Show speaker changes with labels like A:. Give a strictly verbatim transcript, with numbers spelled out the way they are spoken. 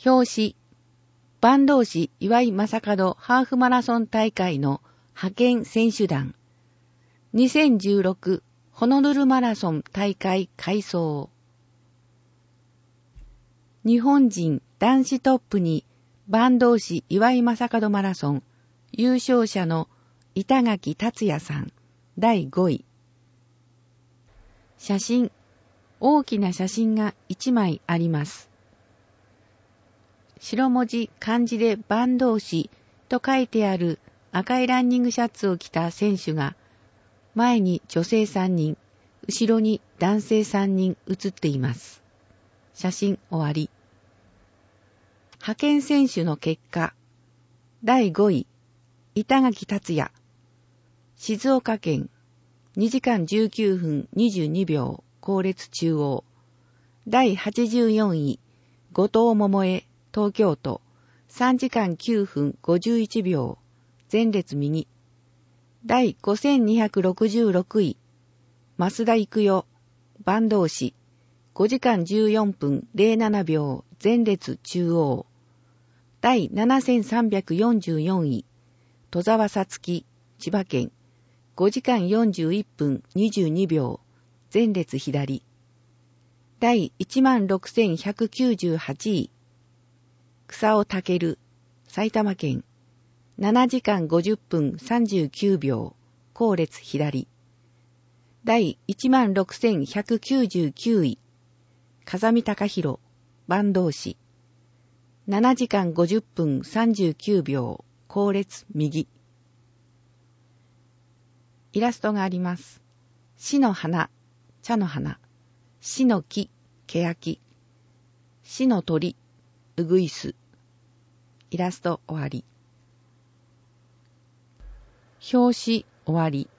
A: 表紙、坂東市岩井正門ハーフマラソン大会の派遣選手団。にせんじゅうろくホノルルマラソン大会改装。日本人男子トップに坂東市岩井正門マラソン優勝者の板垣達也さんだいごい。写真、大きな写真がいちまいあります。白文字漢字で坂東市と書いてある赤いランニングシャツを着た選手が、前に女性さんにん、後ろに男性さんにん写っています。写真終わり。派遣選手の結果、だいごい、板垣達也、静岡県、にじかんじゅうきゅうふんにじゅうにびょう、後列中央。だいはちじゅうよんい、後藤桃江、東京都、さんじかんきゅうふんごじゅういちびょう、前列右。だいごせんにひゃくろくじゅうろくい、増田育代、坂東市、ごじかんじゅうよんぷんぜろななびょう、前列中央。だいななせんさんびゃくよんじゅうよんい、戸沢さつき、千葉県、ごじかんよんじゅういっぷんにじゅうにびょう、前列左。だいいちまんろくせんひゃくきゅうじゅうはちい、草尾健、埼玉県、ななじかんごじゅっぷんさんじゅうきゅうびょう、後列左。だいいちまんろくせんひゃくきゅうじゅうきゅうい、風見隆弘、坂東市、ななじかんごじゅっぷんさんじゅうきゅうびょう、後列右。イラストがあります。死の花、茶の花。死の木、欅。死の鳥、うぐいす。イラスト終わり。表紙終わり。